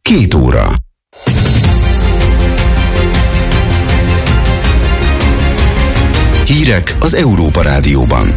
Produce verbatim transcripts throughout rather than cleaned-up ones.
Két óra. Hírek az Európa Rádióban.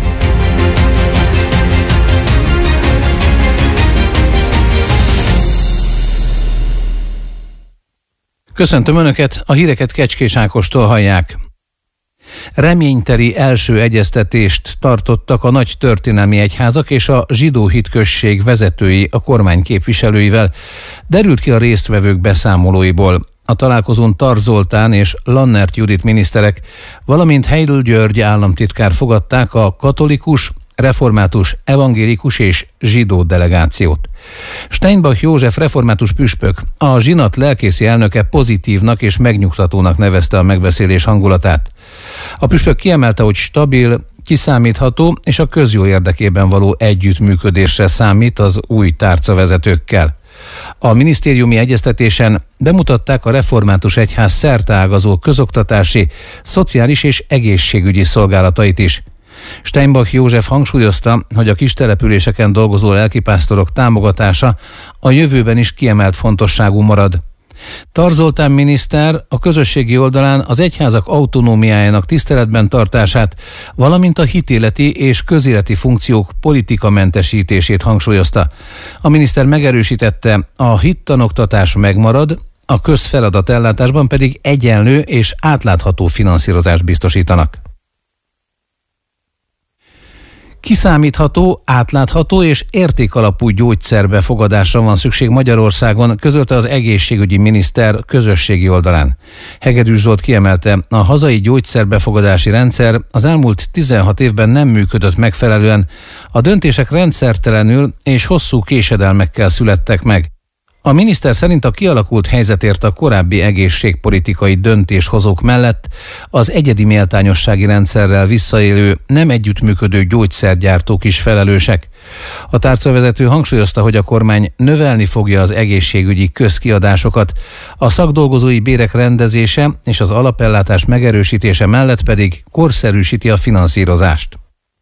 Köszöntöm Önöket, a híreket Kecskés Ákostól hallják. Reményteli első egyeztetést tartottak a nagy történelmi egyházak és a zsidó hitközség vezetői a kormány képviselőivel, derült ki a résztvevők beszámolóiból. A találkozón Tarz Zoltán és Lannert Judit miniszterek, valamint Heydl György államtitkár fogadták a katolikus, református, evangélikus és zsidó delegációt. Steinbach József református püspök, a zsinat lelkészi elnöke pozitívnak és megnyugtatónak nevezte a megbeszélés hangulatát. A püspök kiemelte, hogy stabil, kiszámítható és a közjó érdekében való együttműködésre számít az új tárcavezetőkkel. A minisztériumi egyeztetésen bemutatták a református egyház szerteágazó közoktatási, szociális és egészségügyi szolgálatait is. Steinbach József hangsúlyozta, hogy a kis településeken dolgozó lelkipásztorok támogatása a jövőben is kiemelt fontosságú marad. Tarz Zoltán miniszter a közösségi oldalán az egyházak autonómiájának tiszteletben tartását, valamint a hitéleti és közéleti funkciók politikamentesítését hangsúlyozta. A miniszter megerősítette, a hittanoktatás megmarad, a közfeladatellátásban pedig egyenlő és átlátható finanszírozást biztosítanak. Kiszámítható, átlátható és értékalapú gyógyszerbefogadásra van szükség Magyarországon, közölte az egészségügyi miniszter közösségi oldalán. Hegedűs Zsolt kiemelte, a hazai gyógyszerbefogadási rendszer az elmúlt tizenhat évben nem működött megfelelően, a döntések rendszertelenül és hosszú késedelmekkel születtek meg. A miniszter szerint a kialakult helyzetért a korábbi egészségpolitikai döntéshozók mellett az egyedi méltányossági rendszerrel visszaélő, nem együttműködő gyógyszergyártók is felelősek. A tárcavezető hangsúlyozta, hogy a kormány növelni fogja az egészségügyi közkiadásokat, a szakdolgozói bérek rendezése és az alapellátás megerősítése mellett pedig korszerűsíti a finanszírozást.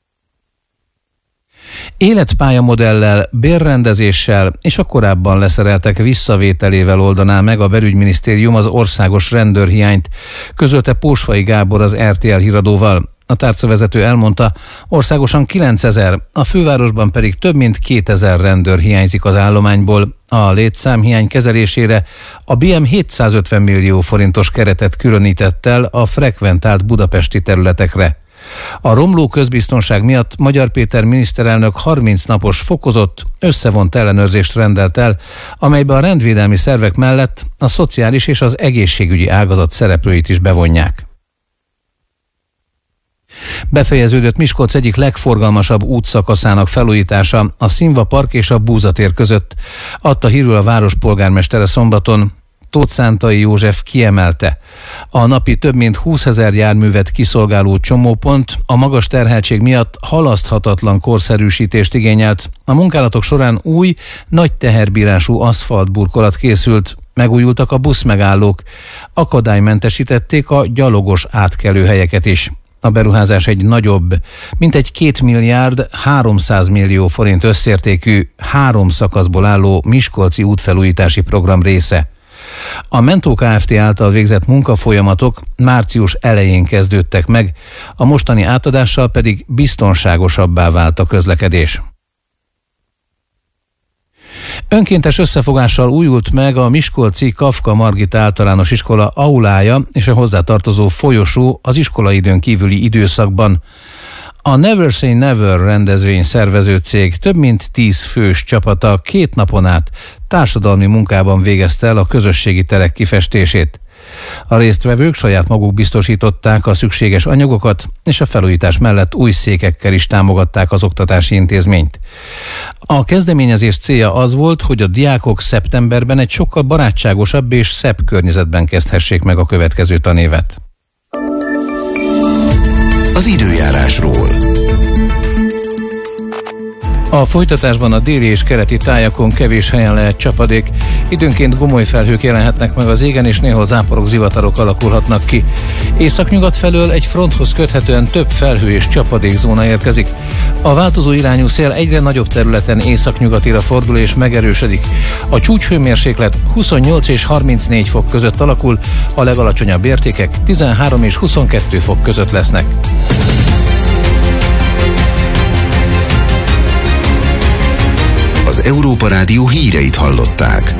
Életpályamodellel, bérrendezéssel és a korábban leszereltek visszavételével oldaná meg a belügyminisztérium az országos rendőrhiányt, közölte Pósfai Gábor az er té el híradóval. A tárcavezető elmondta, országosan kilencezer, a fővárosban pedig több mint kétezer rendőr hiányzik az állományból. A létszámhiány kezelésére a bé em hétszázötven millió forintos keretet különített el a frekventált budapesti területekre. A romló közbiztonság miatt Magyar Péter miniszterelnök harminc napos fokozott, összevont ellenőrzést rendelt el, amelybe a rendvédelmi szervek mellett a szociális és az egészségügyi ágazat szereplőit is bevonják. Befejeződött Miskolc egyik legforgalmasabb útszakaszának felújítása, a Színva Park és a Búzatér között, adta hírül a város polgármestere szombaton. Tóth Szántai József kiemelte, a napi több mint húszezer járművet kiszolgáló csomópont a magas terheltség miatt halaszthatatlan korszerűsítést igényelt. A munkálatok során új, nagy teherbírású aszfaltburkolat készült, megújultak a buszmegállók, akadálymentesítették a gyalogos átkelőhelyeket is. A beruházás egy nagyobb, mintegy két milliárd háromszáz millió forint összértékű, három szakaszból álló miskolci útfelújítási program része. A Mentó Kft. Által végzett munkafolyamatok március elején kezdődtek meg, a mostani átadással pedig biztonságosabbá vált a közlekedés. Önkéntes összefogással újult meg a miskolci Kafka Margit általános iskola aulája és a hozzátartozó folyosó az iskolaidőn kívüli időszakban. A Never Say Never rendezvény szervező cég több mint tíz fős csapata két napon át társadalmi munkában végezte el a közösségi terek kifestését. A résztvevők saját maguk biztosították a szükséges anyagokat, és a felújítás mellett új székekkel is támogatták az oktatási intézményt. A kezdeményezés célja az volt, hogy a diákok szeptemberben egy sokkal barátságosabb és szebb környezetben kezdhessék meg a következő tanévet. Az időjárásról. A folytatásban a déli és keleti tájakon kevés helyen lehet csapadék, időnként gomoly felhők jelenhetnek meg az égen, és néhol záporok, zivatarok alakulhatnak ki. Északnyugat felől egy fronthoz köthetően több felhő és csapadékzóna érkezik. A változó irányú szél egyre nagyobb területen északnyugatira fordul és megerősödik. A csúcshőmérséklet huszonnyolc és harmincnégy fok között alakul, a legalacsonyabb értékek tizenhárom és huszonkettő fok között lesznek. Az Európa Rádió híreit hallották.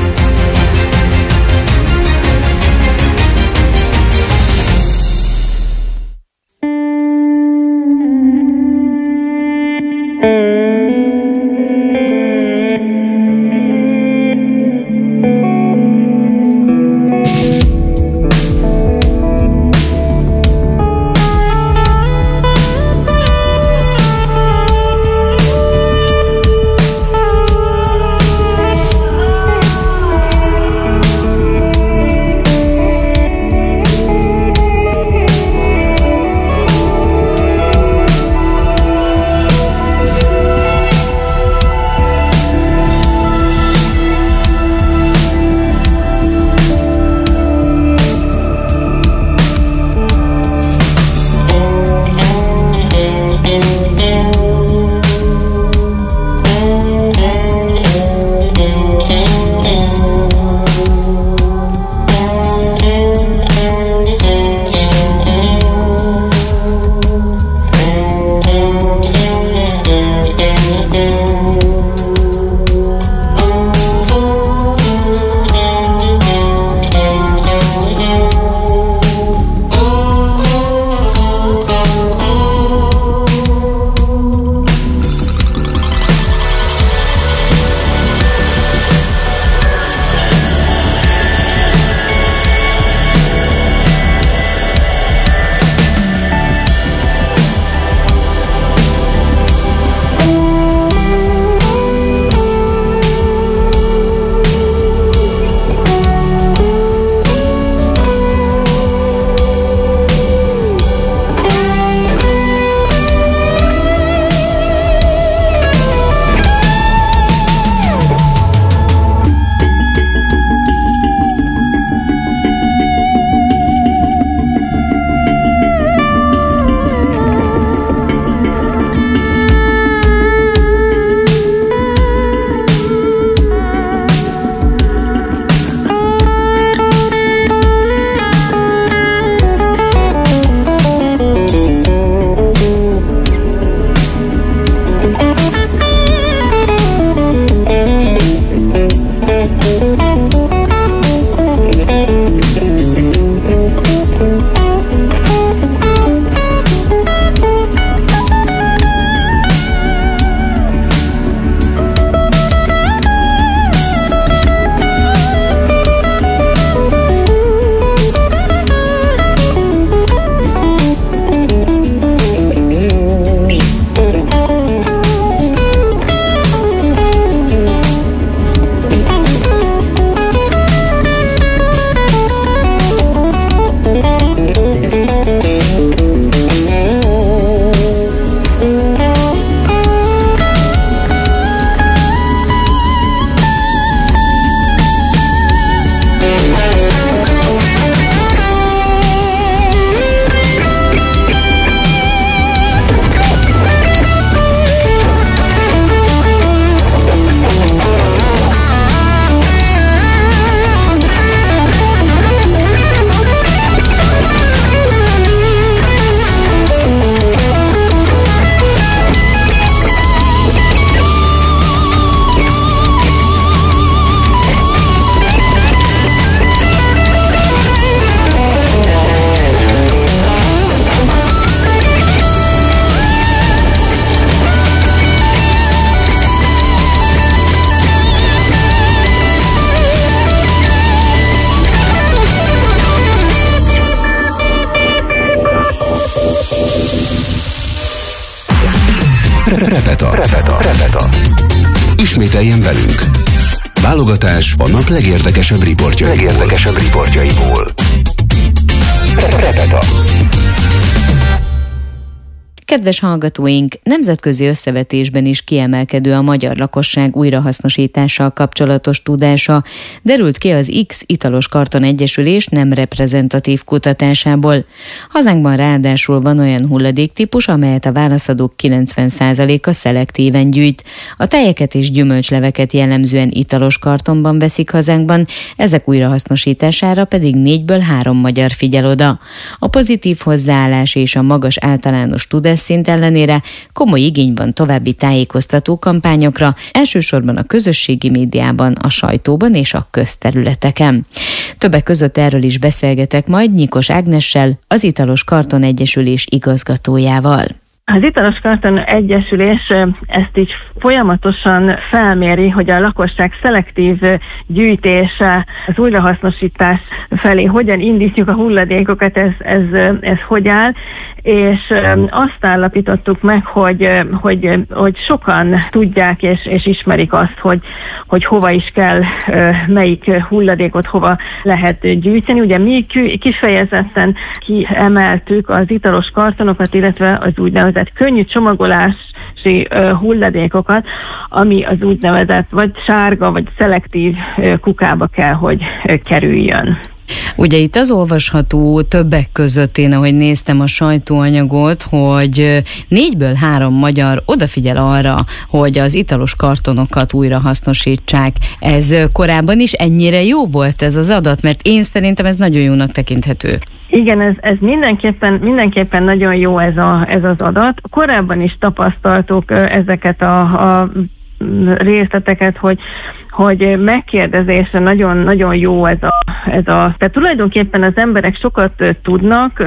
Repeta. Repeta. Repeta. Ismételjen velünk. Válogatás a nap legérdekesebb riportjaiból. Legérdekesebb riportjaiból. Repeta. Kedves hallgatóink, nemzetközi összevetésben is kiemelkedő a magyar lakosság újrahasznosítással kapcsolatos tudása, derült ki az X Italos Karton Egyesülés nem reprezentatív kutatásából. Hazánkban ráadásul van olyan hulladéktípus, amelyet a válaszadók kilencven százaléka szelektíven gyűjt. A tejeket és gyümölcsleveket jellemzően italos kartonban veszik hazánkban, ezek újrahasznosítására pedig négyből három magyar figyel oda. A pozitív hozzáállás és a magas általános tudásszint ellenére komoly igény van további tájékoztató kampányokra, elsősorban a közösségi médiában, a sajtóban és a közterületeken. Többek között erről is beszélgetek majd Nyikos Ágnessel, az Italos Karton Egyesülés igazgatójával. Az Italos Karton Egyesülés ezt így folyamatosan felméri, hogy a lakosság szelektív gyűjtése, az újrahasznosítás felé hogyan indítjuk a hulladékokat, ez, ez, ez hogy áll, és azt állapítottuk meg, hogy, hogy, hogy sokan tudják és, és ismerik azt, hogy, hogy hova is kell, melyik hulladékot hova lehet gyűjteni. Ugye mi kifejezetten kiemeltük az italos kartonokat, illetve az úgynevezett könnyű csomagolási uh, hulladékokat, ami az úgynevezett vagy sárga, vagy szelektív uh, kukába kell, hogy uh, kerüljön. Ugye itt az olvasható többek között, én ahogy néztem a sajtóanyagot, hogy négyből három magyar odafigyel arra, hogy az italos kartonokat újra hasznosítsák. Ez korábban is ennyire jó volt ez az adat, mert én szerintem ez nagyon jónak tekinthető. Igen, ez, ez mindenképpen, mindenképpen nagyon jó ez, a, ez az adat. Korábban is tapasztaltuk ezeket a, a részleteket, hogy, hogy megkérdezésre nagyon-nagyon jó ez a, ez a... Tehát tulajdonképpen az emberek sokat tudnak,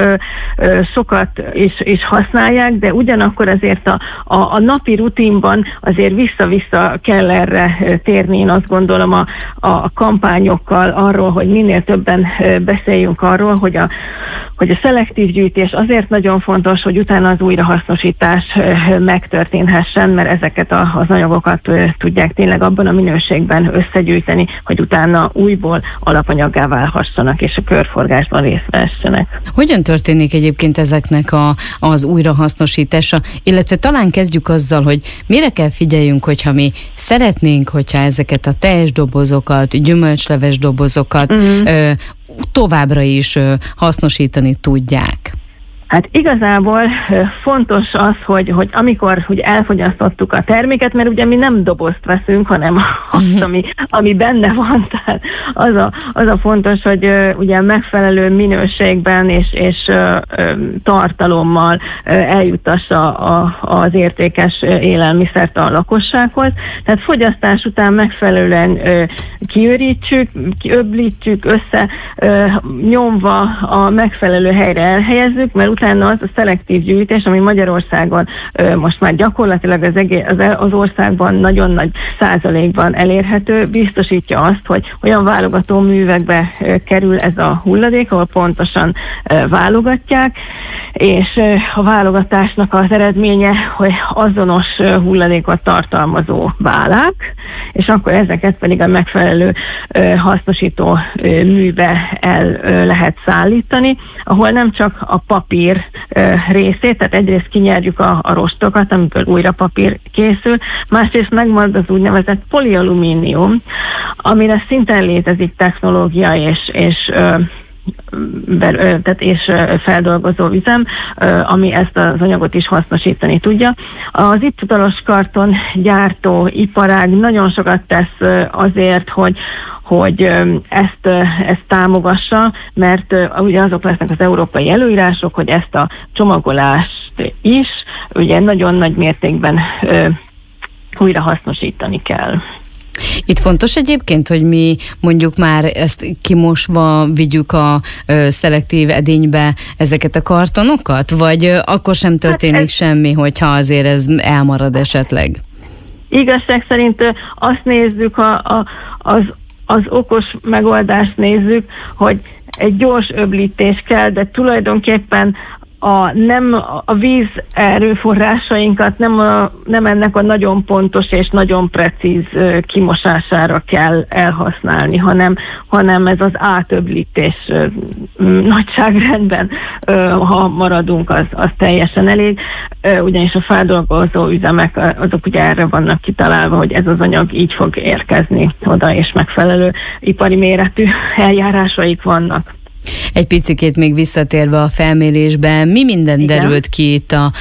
sokat is, is használják, de ugyanakkor azért a, a, a napi rutinban azért vissza-vissza kell erre térni, én azt gondolom a, a kampányokkal arról, hogy minél többen beszéljünk arról, hogy a, hogy a szelektív gyűjtés azért nagyon fontos, hogy utána az újrahasznosítás megtörténhessen, mert ezeket a, az anyagokat tudják tényleg abban a minőségben összegyűjteni, hogy utána újból alapanyaggá válhassanak, és a körforgásban részt vessenek. Hogyan történik egyébként ezeknek a, az újrahasznosítása, illetve talán kezdjük azzal, hogy mire kell figyeljünk, hogyha mi szeretnénk, hogyha ezeket a teljes dobozokat, gyümölcsleves dobozokat mm-hmm. ö, továbbra is ö, hasznosítani tudják? Hát igazából fontos az, hogy, hogy amikor hogy elfogyasztottuk a terméket, mert ugye mi nem dobozt veszünk, hanem azt, ami, ami benne van. Tehát az a, az a fontos, hogy ugye megfelelő minőségben és, és tartalommal eljutassa a, az értékes élelmiszert a lakossághoz. Tehát fogyasztás után megfelelően kiürítsük, kiöblítjük össze, nyomva a megfelelő helyre elhelyezzük, mert utána az a szelektív gyűjtés, ami Magyarországon ö, most már gyakorlatilag az, egész, az, az országban nagyon nagy százalékban elérhető, biztosítja azt, hogy olyan válogató művekbe ö, kerül ez a hulladék, ahol pontosan ö, válogatják, és ö, a válogatásnak az eredménye, hogy azonos ö, hulladékot tartalmazó válák, és akkor ezeket pedig a megfelelő ö, hasznosító ö, műbe el ö, lehet szállítani, ahol nem csak a papír részét, tehát egyrészt kinyerjük a, a rostokat, amiből újra papír készül, másrészt megmarad az úgynevezett polialumínium, amire szinten létezik technológia és, és tehát és feldolgozó üzem, ami ezt az anyagot is hasznosítani tudja. Az italos karton gyártó iparág nagyon sokat tesz azért, hogy hogy ezt, ezt támogassa, mert ugye azok lesznek az európai előírások, hogy ezt a csomagolást is ugye nagyon nagy mértékben újra hasznosítani kell. Itt fontos egyébként, hogy mi mondjuk már ezt kimosva vigyük a ö, szelektív edénybe ezeket a kartonokat, vagy ö, akkor sem történik hát ez... semmi, hogyha azért ez elmarad esetleg? Igazság szerint azt nézzük, a, a, az, az okos megoldást nézzük, hogy egy gyors öblítés kell, de tulajdonképpen a, nem a víz erőforrásainkat nem, a, nem ennek a nagyon pontos és nagyon precíz kimosására kell elhasználni, hanem, hanem ez az átöblítés nagyságrendben, ha maradunk, az, az teljesen elég, ugyanis a feldolgozó üzemek azok ugye erre vannak kitalálva, hogy ez az anyag így fog érkezni oda, és megfelelő ipari méretű eljárásaik vannak. Egy picikét még visszatérve a felmérésben, mi minden Igen. derült ki itt a,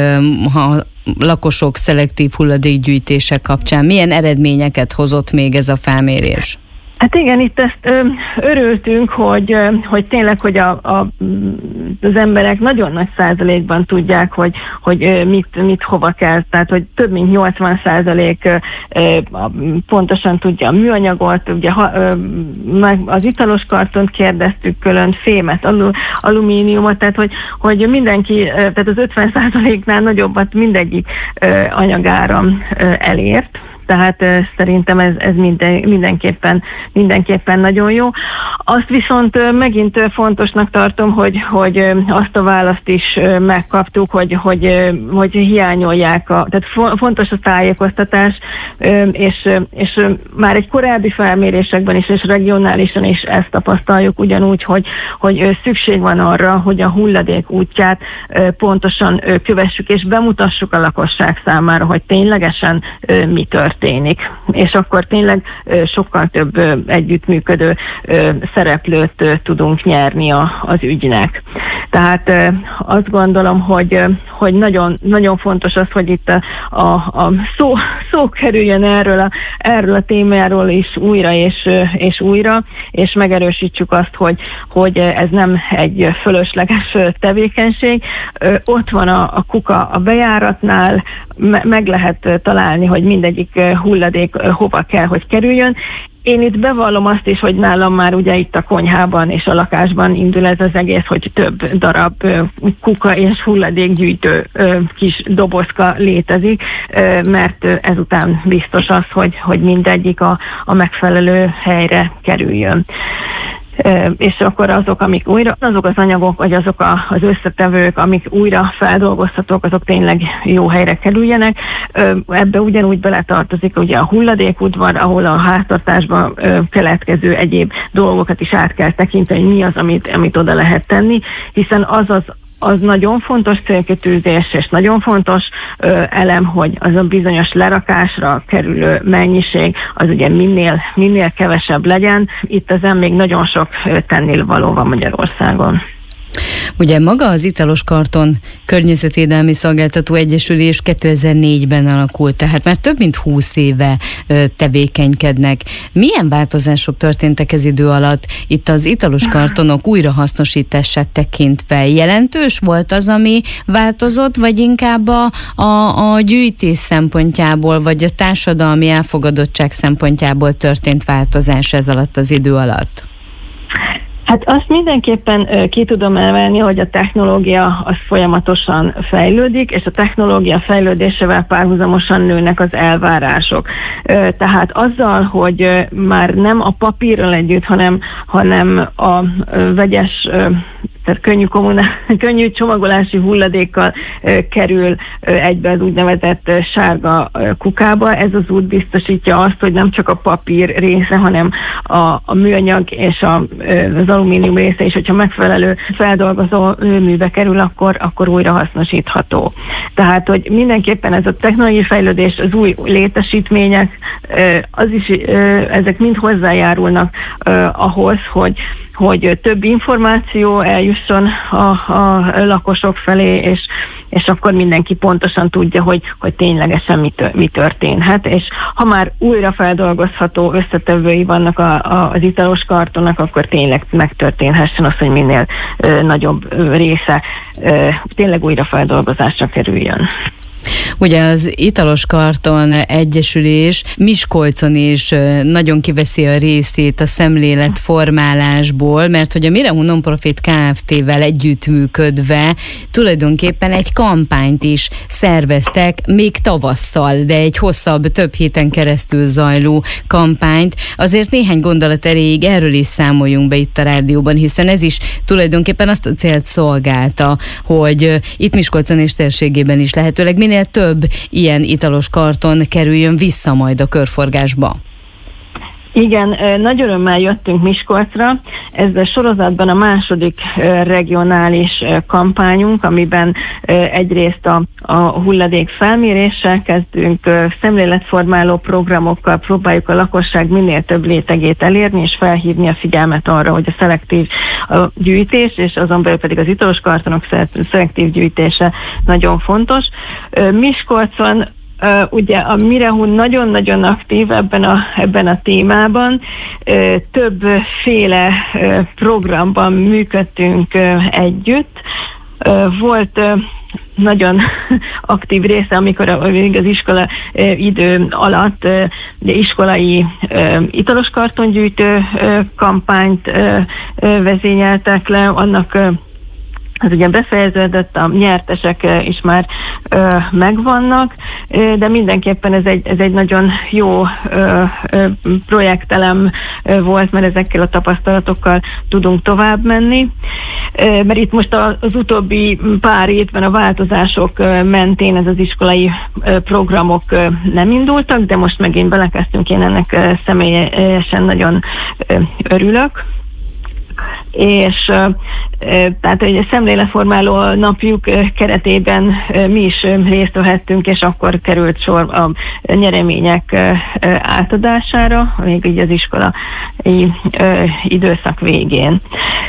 a lakosok szelektív hulladékgyűjtése kapcsán? Milyen eredményeket hozott még ez a felmérés? Hát igen, itt ezt ö, örültünk, hogy, ö, hogy tényleg, hogy a, a, az emberek nagyon nagy százalékban tudják, hogy, hogy ö, mit, mit hova kell. Tehát, hogy több mint nyolcvan százalék ö, ö, pontosan tudja a műanyagot, ugye ha, ö, meg az italos kartont kérdeztük külön, fémet, alu, alumíniumot, tehát, hogy, hogy mindenki, ö, tehát az ötven százaléknál nagyobbat mindegyik ö, anyagáram ö, elért. Tehát uh, szerintem ez, ez minden, mindenképpen, mindenképpen nagyon jó. Azt viszont uh, megint uh, fontosnak tartom, hogy, hogy uh, azt a választ is uh, megkaptuk, hogy, hogy, uh, hogy hiányolják, a, tehát fo- fontos a tájékoztatás, uh, és, uh, és uh, már egy korábbi felmérésekben is, és regionálisan is ezt tapasztaljuk ugyanúgy, hogy, hogy uh, szükség van arra, hogy a hulladék útját uh, pontosan uh, kövessük, és bemutassuk a lakosság számára, hogy ténylegesen uh, mi történik. Történik. És akkor tényleg ö, sokkal több ö, együttműködő ö, szereplőt ö, tudunk nyerni a, az ügynek. Tehát ö, azt gondolom, hogy, ö, hogy nagyon, nagyon fontos az, hogy itt a, a, a szó, szó kerüljön erről a, erről a témáról is újra és, ö, és újra, és megerősítsük azt, hogy, hogy ez nem egy fölösleges tevékenység. Ö, ott van a, a kuka a bejáratnál, me, meg lehet találni, hogy mindegyik hulladék hova kell, hogy kerüljön. Én itt bevallom azt is, hogy nálam már ugye itt a konyhában és a lakásban indul ez az egész, hogy több darab kuka és hulladékgyűjtő kis dobozka létezik, mert ezután biztos az, hogy, hogy mindegyik a, a megfelelő helyre kerüljön. És akkor azok, amik újra, azok az anyagok, vagy azok a, az összetevők, amik újra feldolgozhatók, azok tényleg jó helyre kerüljenek. Ebbe ugyanúgy beletartozik ugye a hulladékudvar, ahol a háztartásban keletkező egyéb dolgokat is át kell tekinteni, hogy mi az, amit, amit oda lehet tenni, hiszen az az az nagyon fontos célkitűzés, és nagyon fontos ö, elem, hogy az a bizonyos lerakásra kerülő mennyiség, az ugye minél, minél kevesebb legyen. Itt ezen még nagyon sok tennivaló van Magyarországon. Ugye maga az Italos Karton Környezetvédelmi Szolgáltató Egyesülés kétezer-négyben alakult, tehát már több mint húsz éve tevékenykednek. Milyen változások történtek ez idő alatt itt az Italos kartonok újrahasznosítását tekintve? Jelentős volt az, ami változott, vagy inkább a, a, a gyűjtés szempontjából, vagy a társadalmi elfogadottság szempontjából történt változás ez alatt az idő alatt? Hát azt mindenképpen ki tudom emelni, hogy a technológia az folyamatosan fejlődik, és a technológia fejlődésével párhuzamosan nőnek az elvárások. Tehát azzal, hogy már nem a papírral együtt, hanem, hanem a vegyes, tehát könnyű, kommuná- könnyű csomagolási hulladékkal kerül egybe az úgynevezett sárga kukába. Ez az út biztosítja azt, hogy nem csak a papír része, hanem a, a műanyag és a, az alumínium része is, hogyha megfelelő feldolgozó műbe kerül, akkor, akkor újra hasznosítható. Tehát, hogy mindenképpen ez a technológiai fejlődés, az új létesítmények, az is, ezek mind hozzájárulnak ahhoz, hogy hogy több információ eljusson a, a lakosok felé, és, és akkor mindenki pontosan tudja, hogy, hogy ténylegesen mi, mi történhet. És ha már újra feldolgozható összetevői vannak a, a, az Italos kartonnak, akkor tényleg megtörténhessen az, hogy minél ö, nagyobb ö, része ö, tényleg újra feldolgozásra kerüljön. Ugye az Italos Karton Egyesülés Miskolcon is nagyon kiveszi a részét a szemléletformálásból, mert hogy a Mirehun Nonprofit Kft-vel együttműködve tulajdonképpen egy kampányt is szerveztek még tavasszal, de egy hosszabb, több héten keresztül zajló kampányt. Azért néhány gondolat erejéig erről is számoljunk be itt a rádióban, hiszen ez is tulajdonképpen azt a célt szolgálta, hogy itt Miskolcon és térségében is lehetőleg minél több ilyen Italos Karton kerüljön vissza majd a körforgásba. Igen, nagy örömmel jöttünk Miskolcra. Ez a sorozatban a második regionális kampányunk, amiben egyrészt a, a hulladék felméréssel kezdünk, szemléletformáló programokkal próbáljuk a lakosság minél több rétegét elérni, és felhívni a figyelmet arra, hogy a szelektív a gyűjtés, és azon belül pedig az Italos Kartonok szelektív gyűjtése nagyon fontos. Miskolcon Uh, ugye a Mirehun nagyon-nagyon aktív ebben a, ebben a témában. Uh, többféle uh, programban működtünk uh, együtt. Uh, volt uh, nagyon aktív része, amikor a, az iskola uh, idő alatt uh, de iskolai uh, Italos kartongyűjtő uh, kampányt uh, uh, vezényeltek le, annak uh, ez ugye befejeződött, a nyertesek is már ö, megvannak, ö, de mindenképpen ez egy, ez egy nagyon jó ö, ö, projektelem ö, volt, mert ezekkel a tapasztalatokkal tudunk tovább menni. Ö, mert itt most az utóbbi pár évben a változások ö, mentén ez az iskolai ö, programok ö, nem indultak, de most megint belekezdtünk, én ennek ö, személyesen nagyon ö, örülök. És tehát egy szemléletformáló napjuk keretében mi is részt vehettünk, és akkor került sor a nyeremények átadására, még így az iskolai időszak végén.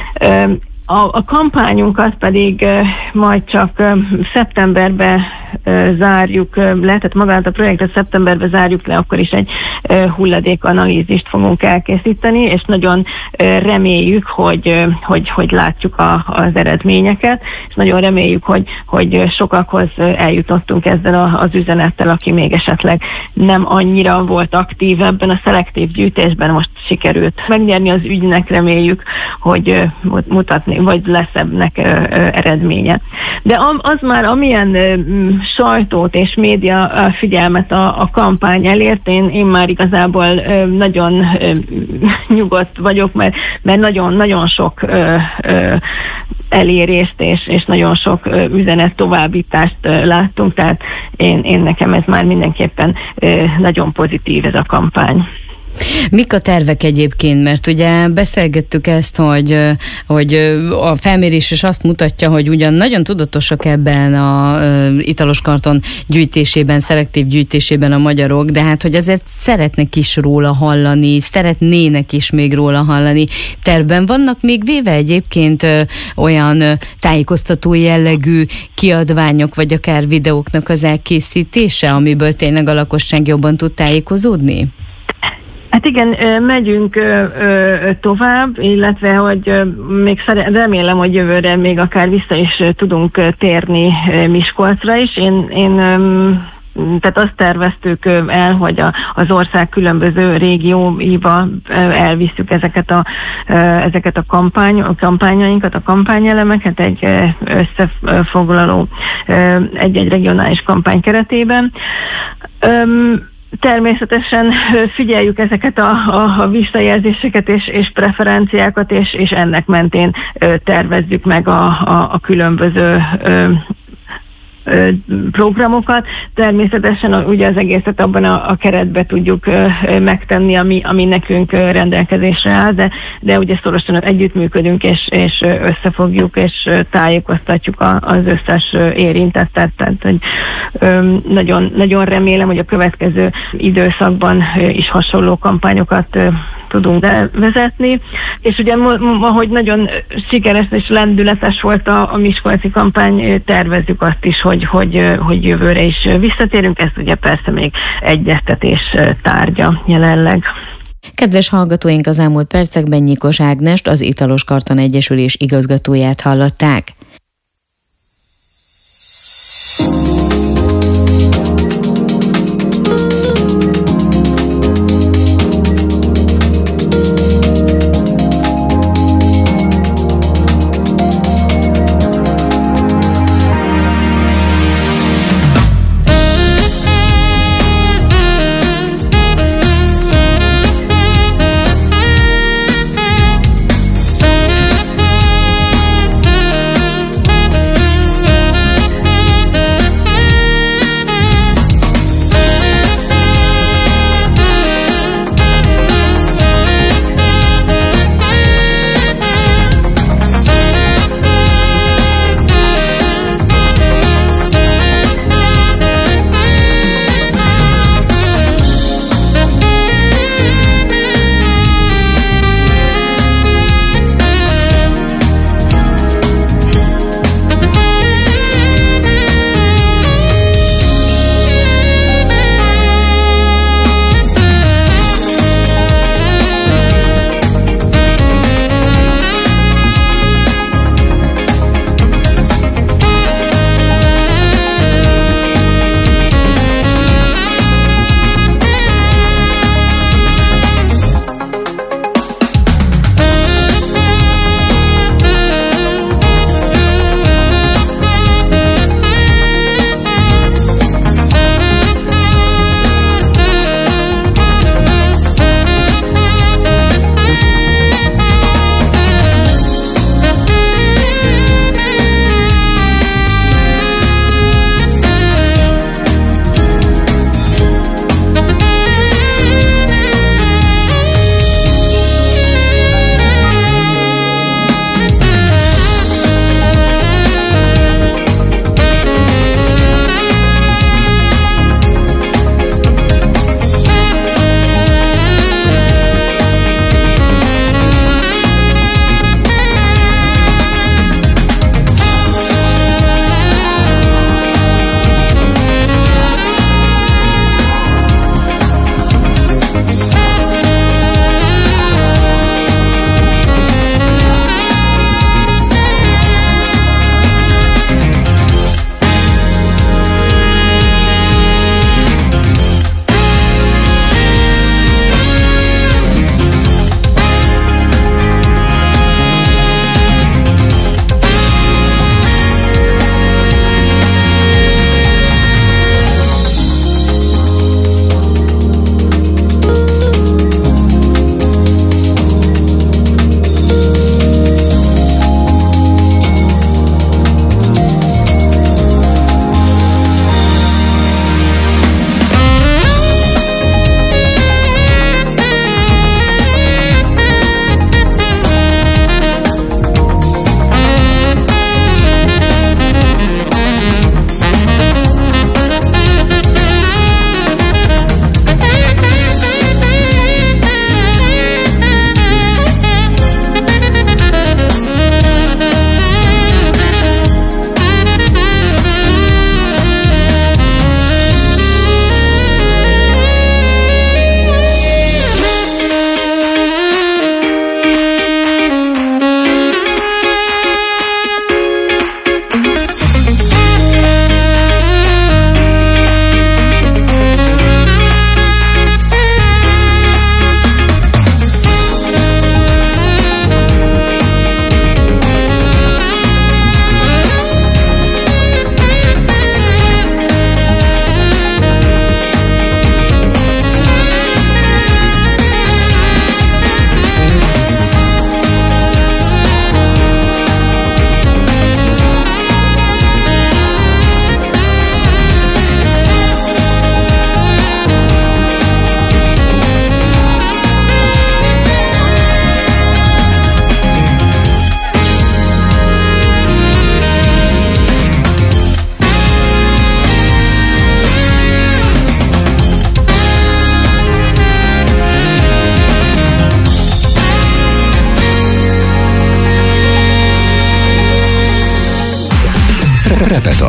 A, a kampányunkat pedig uh, majd csak uh, szeptemberben uh, zárjuk uh, le, tehát magát a projektet szeptemberben zárjuk le, akkor is egy uh, hulladékanalízist fogunk elkészíteni, és nagyon uh, reméljük, hogy, uh, hogy, hogy látjuk a, az eredményeket, és nagyon reméljük, hogy, hogy sokakhoz eljutottunk ezzel a, az üzenettel, aki még esetleg nem annyira volt aktív ebben a szelektív gyűjtésben, most sikerült megnyerni az ügynek, reméljük, hogy uh, mutatni, vagy lesz ennek ö, ö, eredménye. De az már amilyen ö, sajtót és média figyelmet a, a kampány elért, én, én már igazából ö, nagyon ö, nyugodt vagyok, mert, mert nagyon, nagyon sok ö, ö, elérést és, és nagyon sok ö, üzenet továbbítást ö, láttunk, tehát én, én nekem ez már mindenképpen ö, nagyon pozitív ez a kampány. Mik a tervek egyébként? Mert ugye beszélgettük ezt, hogy, hogy a felmérés is azt mutatja, hogy ugyan nagyon tudatosak ebben a Italos Karton gyűjtésében, szelektív gyűjtésében a magyarok, de hát, hogy azért szeretnek is róla hallani, szeretnének is még róla hallani. Tervben vannak még véve egyébként olyan tájékoztató jellegű kiadványok, vagy akár videóknak az elkészítése, amiből tényleg a lakosság jobban tud tájékozódni? Hát igen, megyünk tovább, illetve, hogy még remélem, hogy jövőre még akár vissza is tudunk térni Miskolcra is. Én, én tehát azt terveztük el, hogy a, az ország különböző régióiba elvisszük ezeket a, ezeket a kampány, a kampányainkat, a kampányelemeket egy összefoglaló, egy-egy regionális kampány keretében. Természetesen figyeljük ezeket a, a, a visszajelzéseket és, és preferenciákat, és, és ennek mentén ö, tervezzük meg a, a, a különböző ö, ö, programokat. Természetesen ugye az egészet abban a, a keretbe tudjuk ö, megtenni, ami, ami nekünk rendelkezésre áll, de, de ugye szorosan együttműködünk, és, és összefogjuk, és tájékoztatjuk a, az összes érintettet. Tehát, hogy ö, nagyon, nagyon remélem, hogy a következő időszakban is hasonló kampányokat ö, tudunk vezetni, és ugye ahogy nagyon sikeres és lendületes volt a, a miskolci kampány, tervezzük azt is, hogy, hogy, hogy jövőre is visszatérünk, ezt ugye persze még egyeztetés tárgya jelenleg. Kedves hallgatóink, az elmúlt percekben Nyikos Ágnest, az Italos Karton Egyesülés igazgatóját hallották.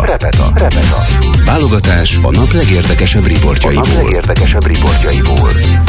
Repeta. Repeta. Válogatás a nap legérdekesebb riportjaiból. A nap legérdekesebb riportjaiból.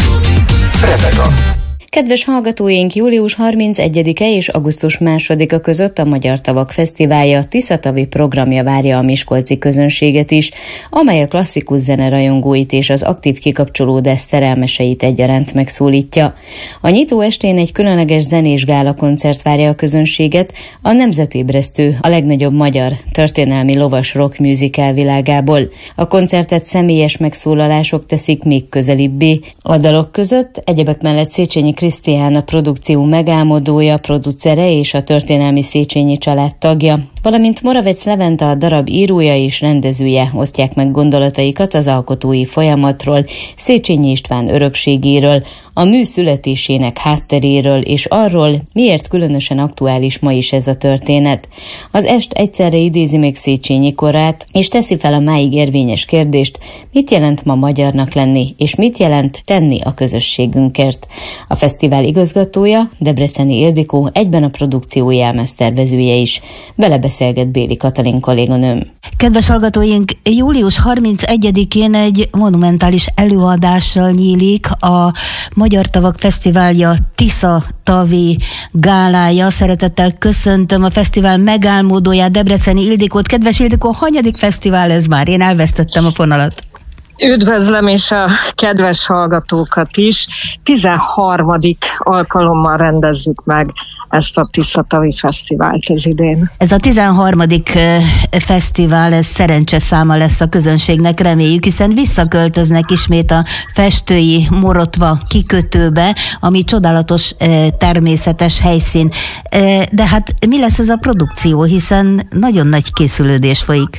Repeta. Kedves hallgatóink, július harmincegyedike és augusztus másodika között a Magyar Tavak Fesztiválja Tiszatavi programja várja a miskolci közönséget is, amely a klasszikus zene rajongóit és az aktív kikapcsolódás szerelmeseit egyaránt megszólítja. A nyitó estén egy különleges zenés gála koncert várja a közönséget, a Nemzetébresztő, a legnagyobb magyar történelmi lovas rock musical világából. A koncertet személyes megszólalások teszik még közelibbé. A dalok között egyebek mellett Széchenyi Krisztián, a produkció megálmodója, producere és a történelmi Széchenyi család tagja, valamint Moravec Levente, a darab írója és rendezője osztják meg gondolataikat az alkotói folyamatról, Széchenyi István örökségéről, a mű születésének hátteréről és arról, miért különösen aktuális ma is ez a történet. Az est egyszerre idézi meg Széchenyi korát, és teszi fel a máig érvényes kérdést, mit jelent ma magyarnak lenni, és mit jelent tenni a közösségünkért. A fesztivál igazgatója, Debreceni Ildikó, egyben a produkció jelmeztervezője is. Vele beszélget Béli Katalin kolléganőm. Kedves hallgatóink, július harmincegyedikén egy monumentális előadással nyílik a Magyar Tavak Fesztiválja Tiszatavi gálája. Szeretettel köszöntöm a fesztivál megálmodóját, Debreceni Ildikót. Kedves Ildikó, hanyadik fesztivál ez már? Én elvesztettem a fonalat. Üdvözlöm, és a kedves hallgatókat is. tizenharmadik alkalommal rendezzük meg ezt a Tiszatavi Fesztivált ez idén. Ez a tizenharmadik fesztivál, ez szerencseszáma lesz a közönségnek, reméljük, hiszen visszaköltöznek ismét a festői Morotva kikötőbe, ami csodálatos természetes helyszín. De hát mi lesz ez a produkció, hiszen nagyon nagy készülődés folyik.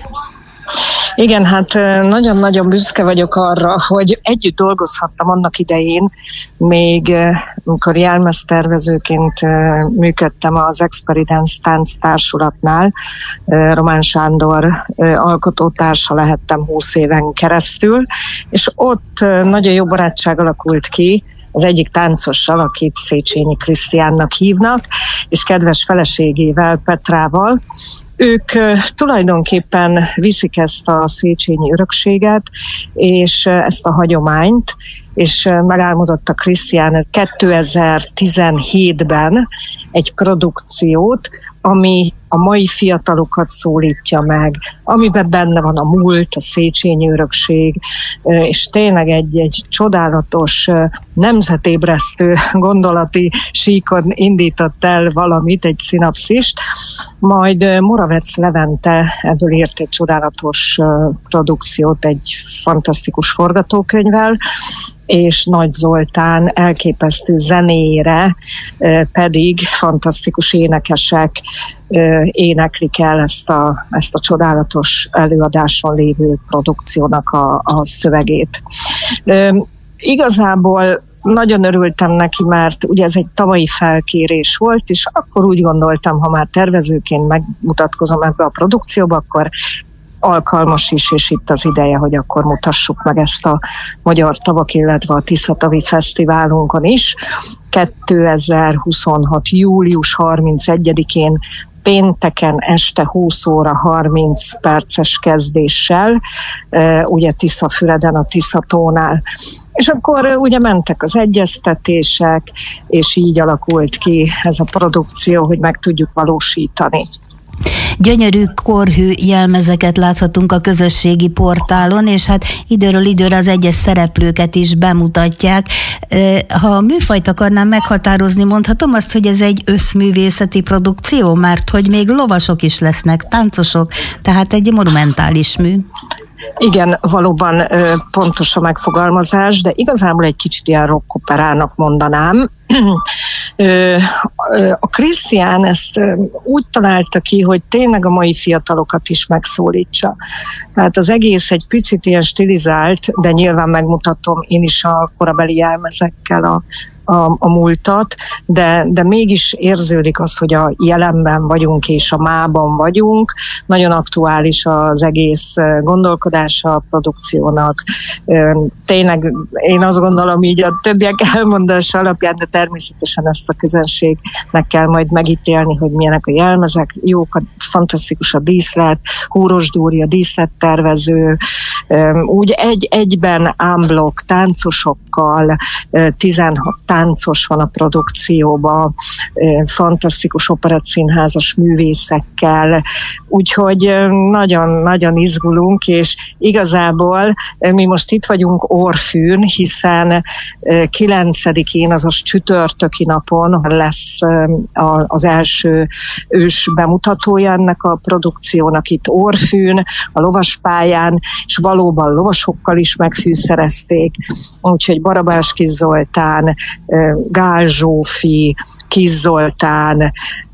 Igen, hát nagyon-nagyon büszke vagyok arra, hogy együtt dolgozhattam annak idején, még amikor jelmeztervezőként működtem az Experience Tánc Társulatnál, Román Sándor alkotótársa lehettem húsz éven keresztül, és ott nagyon jó barátság alakult ki az egyik táncossal, akit Széchenyi Krisztiánnak hívnak, és kedves feleségével, Petrával. Ők tulajdonképpen viszik ezt a Széchenyi örökséget, és ezt a hagyományt, és megálmodott a Krisztián kétezer-tizenhétben egy produkciót, ami a mai fiatalokat szólítja meg, amiben benne van a múlt, a Széchenyi örökség, és tényleg egy, egy csodálatos, nemzetébresztő gondolati síkon indított el valamit, egy szinapszist, majd Moravec Levente ebből írt egy csodálatos produkciót, egy fantasztikus forgatókönyvvel, és Nagy Zoltán elképesztő zenéjére pedig fantasztikus énekesek éneklik el ezt a, ezt a csodálatos előadáson lévő produkciónak a, a szövegét. Igazából nagyon örültem neki, mert ugye ez egy tavalyi felkérés volt, és akkor úgy gondoltam, ha már tervezőként megmutatkozom ebbe a produkcióba, akkor alkalmas is, és itt az ideje, hogy akkor mutassuk meg ezt a Magyar Tavak, illetve a Tiszatavi Fesztiválunkon is. kétezer-huszonhat. július harmincegyedikén pénteken este húsz óra harminc perces kezdéssel, ugye Tiszafüreden, a Tiszatónál. És akkor ugye mentek az egyeztetések, és így alakult ki ez a produkció, hogy meg tudjuk valósítani. Gyönyörű korhű jelmezeket láthatunk a közösségi portálon, és hát időről időre az egyes szereplőket is bemutatják. Ha a műfajt akarnám meghatározni, mondhatom azt, hogy ez egy összművészeti produkció, mert hogy még lovasok is lesznek, táncosok, tehát egy monumentális mű. Igen, valóban pontos a megfogalmazás, de igazából egy kicsit ilyen rockoperának mondanám. A Krisztián ezt úgy találta ki, hogy tényleg a mai fiatalokat is megszólítsa. Tehát az egész egy picit ilyen stilizált, de nyilván megmutatom én is a korabeli jelmezekkel a a, a múltat, de, de mégis érződik az, hogy a jelenben vagyunk és a mában vagyunk. Nagyon aktuális az egész gondolkodása a produkciónak. Tényleg én azt gondolom így a többiek elmondása alapján, de természetesen ezt a közönségnek kell majd megítélni, hogy milyenek a jelmezek, jók, a, fantasztikus a díszlet, Húros Dóri a díszlettervező, úgy egy, egyben ámblok táncosokkal, tizenhat táncos van a produkcióban, fantasztikus operettszínházas művészekkel, úgyhogy nagyon-nagyon izgulunk, és igazából mi most itt vagyunk Orfűn, hiszen kilencedikén, azaz csütörtöki napon lesz az első ős bemutatója ennek a produkciónak itt Orfűn, a lovaspályán, és valóban lovasokkal is megfűszerezték, úgyhogy Barabás Kis Zoltán, Gál Zsófi, Kis Zoltán,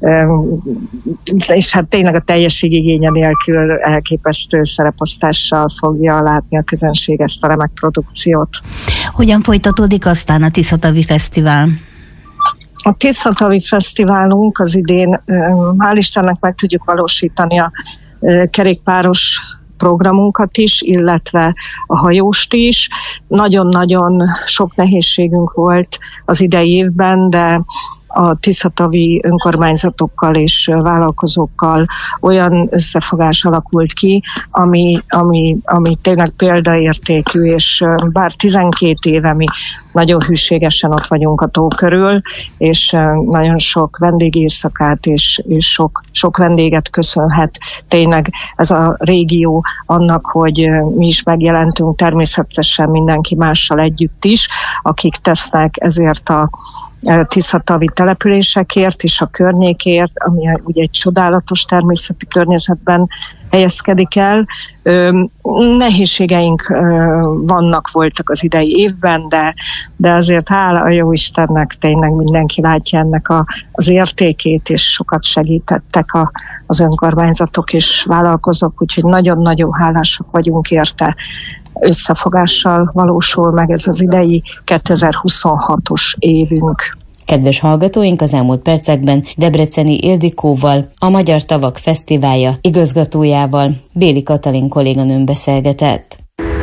és hát tényleg a teljesség igénye nélkül elképesztő szereposztással fogja látni a közönség ezt a remek produkciót. Hogyan folytatódik aztán a Tiszatavi Fesztivál? A Tiszatavi Fesztiválunk az idén, hál' Istennek meg tudjuk valósítani a kerékpáros programunkat is, illetve a hajóst is. Nagyon-nagyon sok nehézségünk volt az idei évben, de a tiszatavi önkormányzatokkal és vállalkozókkal olyan összefogás alakult ki, ami, ami, ami tényleg példaértékű, és bár tizenkét éve mi nagyon hűségesen ott vagyunk a tó körül, és nagyon sok vendégészakát és, és sok, sok vendéget köszönhet tényleg ez a régió annak, hogy mi is megjelentünk, természetesen mindenki mással együtt is, akik tesznek ezért a tiszatavi településekért és a környékért, ami ugye egy csodálatos természeti környezetben helyezkedik el. Nehézségeink vannak, voltak az idei évben, de, de azért hála a jó Istennek tényleg mindenki látja ennek a, az értékét, és sokat segítettek a, az önkormányzatok és vállalkozók, úgyhogy nagyon-nagyon hálásak vagyunk érte. Összefogással valósul meg ez az idei kétezer-huszonhatos évünk. Kedves hallgatóink, az elmúlt percekben Debreceni Ildikóval, a Magyar Tavak Fesztiválja igazgatójával, Béli Katalin kolléganőm beszélgetett.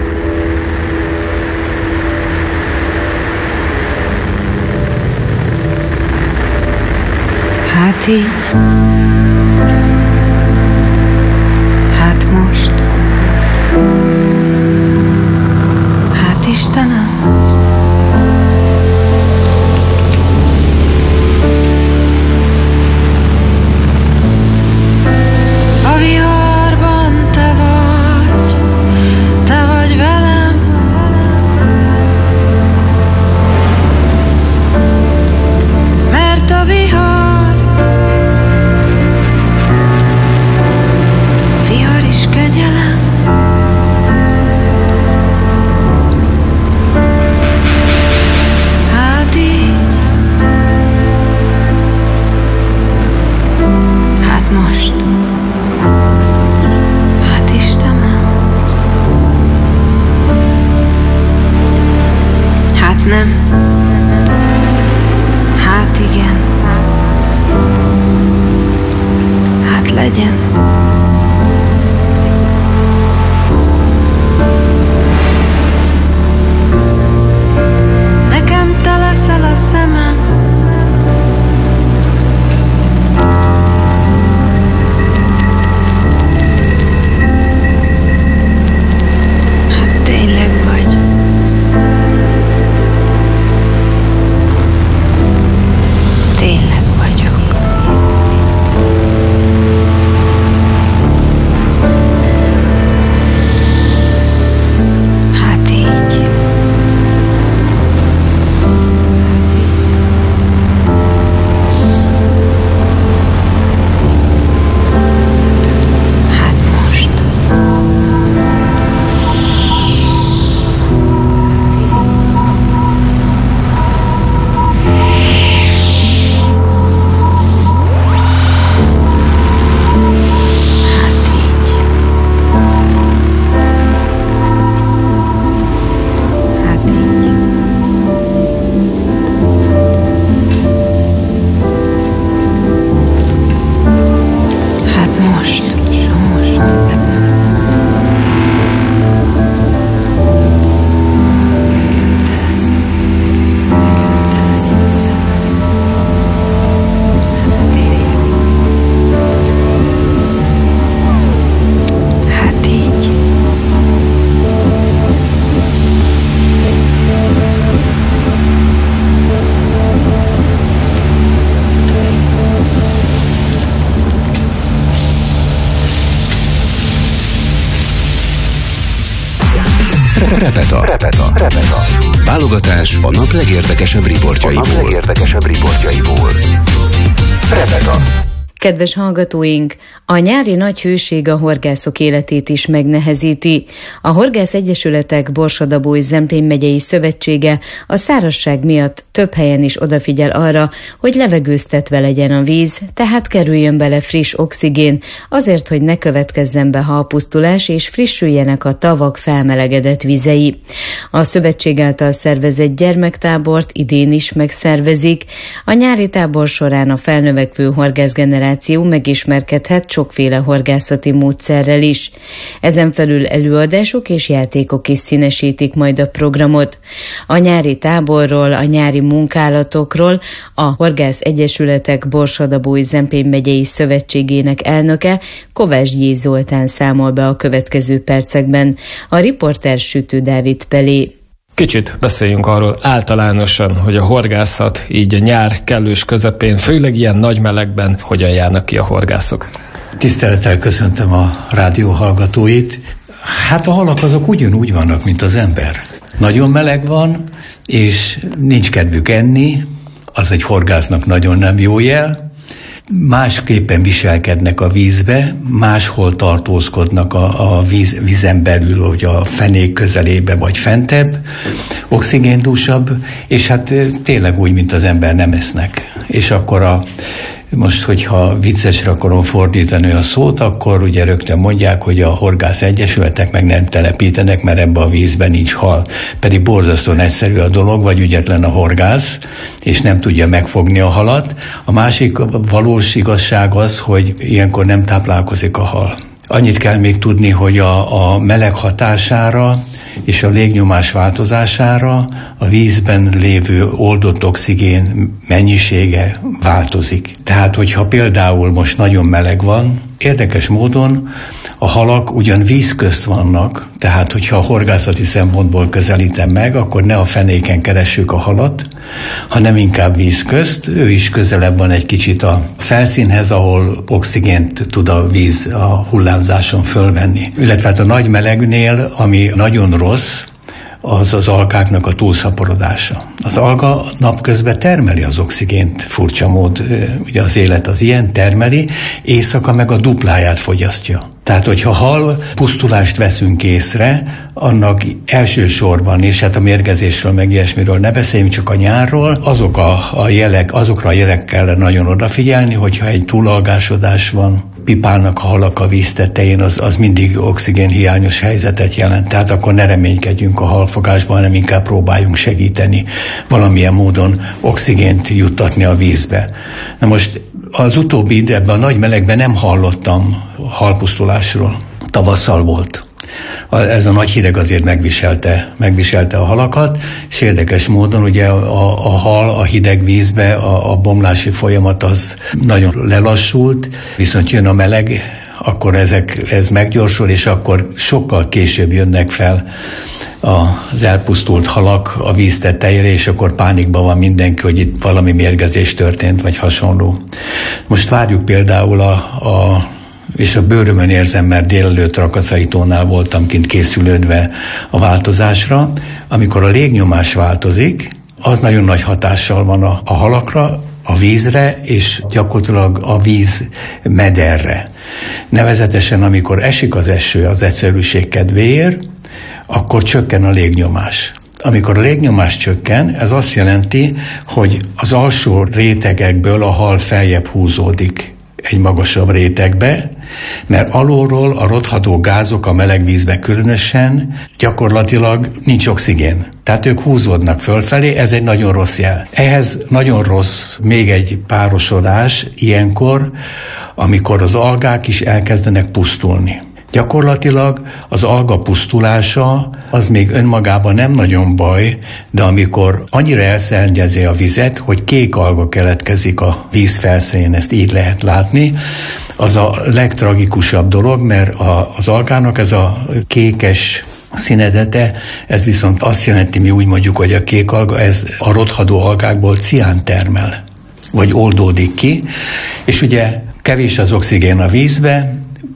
Hát így, hát most, hát Istenem, a viharban te vagy, te vagy velem, mert a vihar Repeta. Repeta. Repeta. Válogatás a nap legérdekesebb riportjaiból. A nap legérdekesebb riportjaiból. Repeta. Kedves hallgatóink, a nyári nagy hőség a horgászok életét is megnehezíti. A Horgász Egyesületek Borsod-Abaúj-Zemplén megyei szövetsége a szárazság miatt több helyen is odafigyel arra, hogy levegőztetve legyen a víz, tehát kerüljön bele friss oxigén, azért, hogy ne következzen be halpusztulás és frissüljenek a tavak felmelegedett vizei. A szövetség által szervezett gyermektábort idén is megszervezik. A nyári tábor során a felnövekvő horgászgeneráció megismerkedhet sokféle horgászati módszerrel is. Ezen felül előadások és játékok is színesítik majd a programot. A nyári táborról, a nyári munkálatokról a Horgász Egyesületek Borsod-Abaúj-Zemplén megyei szövetségének elnöke, Kovács G. Zoltán számol be a következő percekben. A riporter Sütő Dávid Pelé. Kicsit beszéljünk arról általánosan, hogy a horgászat így a nyár kellős közepén, főleg ilyen nagy melegben hogyan járnak ki a horgászok. Tisztelettel köszöntöm a rádió hallgatóit. Hát a halak azok ugyanúgy vannak, mint az ember. Nagyon meleg van, és nincs kedvük enni, az egy horgásznak nagyon nem jó jel. Másképpen viselkednek a vízbe, máshol tartózkodnak a, a víz, vízen belül, hogy a fenék közelébe vagy fentebb, oxigéndúsabb, és hát tényleg úgy, mint az ember, nem esznek. És akkor a Most, hogyha viccesre akarom fordítani a szót, akkor ugye rögtön mondják, hogy a horgász egyesületek meg nem telepítenek, mert ebbe a vízben nincs hal. Pedig borzasztóan egyszerű a dolog, vagy ügyetlen a horgász, és nem tudja megfogni a halat. A másik valós igazság az, hogy ilyenkor nem táplálkozik a hal. Annyit kell még tudni, hogy a, a meleg hatására és a légnyomás változására a vízben lévő oldott oxigén mennyisége változik. Tehát, hogyha például most nagyon meleg van, érdekes módon a halak ugyan víz közt vannak, tehát hogyha a horgászati szempontból közelítem meg, akkor ne a fenéken keressük a halat, hanem inkább víz közt. Ő is közelebb van egy kicsit a felszínhez, ahol oxigént tud a víz a hullámzáson fölvenni. Illetve hát a nagy melegnél, ami nagyon rossz, az az algáknak a túlszaporodása. Az alga napközben termeli az oxigént, furcsa mód, ugye az élet az ilyen, termeli, éjszaka meg a dupláját fogyasztja. Tehát, hogyha hal pusztulást veszünk észre, annak elsősorban, és hát a mérgezésről, meg ilyesmiről ne beszéljünk, csak a nyárról, azok a, a jelek, azokra a jelek kell nagyon odafigyelni, hogyha egy túlalgásodás van, pipálnak a halak a víz tetején, az, az mindig oxigénhiányos helyzetet jelent. Tehát akkor ne reménykedjünk a halfogásban, hanem inkább próbáljunk segíteni valamilyen módon oxigént juttatni a vízbe. Na most az utóbbi időben, a nagy melegben nem hallottam halpusztulásról. Tavasszal volt. Ez a nagy hideg azért megviselte, megviselte a halakat, és érdekes módon ugye a, a hal a hideg vízbe, a, a bomlási folyamat az nagyon lelassult, viszont jön a meleg, akkor ezek, ez meggyorsul, és akkor sokkal később jönnek fel az elpusztult halak a víz tetejére, és akkor pánikban van mindenki, hogy itt valami mérgezés történt, vagy hasonló. Most várjuk például a, a és a bőrömön érzem, mert délelőtt Rakaszaitónál voltam kint készülődve a változásra. Amikor a légnyomás változik, az nagyon nagy hatással van a, a halakra, a vízre, és gyakorlatilag a víz mederre. Nevezetesen, amikor esik az eső az egyszerűség kedvéért, akkor csökken a légnyomás. Amikor a légnyomás csökken, ez azt jelenti, hogy az alsó rétegekből a hal feljebb húzódik egy magasabb rétegbe, mert alulról a rothadó gázok a meleg vízbe különösen gyakorlatilag nincs oxigén. Tehát ők húzódnak fölfelé, ez egy nagyon rossz jel. Ehhez nagyon rossz még egy párosodás ilyenkor, amikor az algák is elkezdenek pusztulni. Gyakorlatilag az alga pusztulása az még önmagában nem nagyon baj, de amikor annyira elszennyezi a vizet, hogy kék alga keletkezik a víz felszínén, ezt így lehet látni, az a legtragikusabb dolog, mert a, az algának ez a kékes színezete, ez viszont azt jelenti, mi úgy mondjuk, hogy a kék alga, ez a rothadó algákból cián termel, vagy oldódik ki, és ugye kevés az oxigén a vízbe,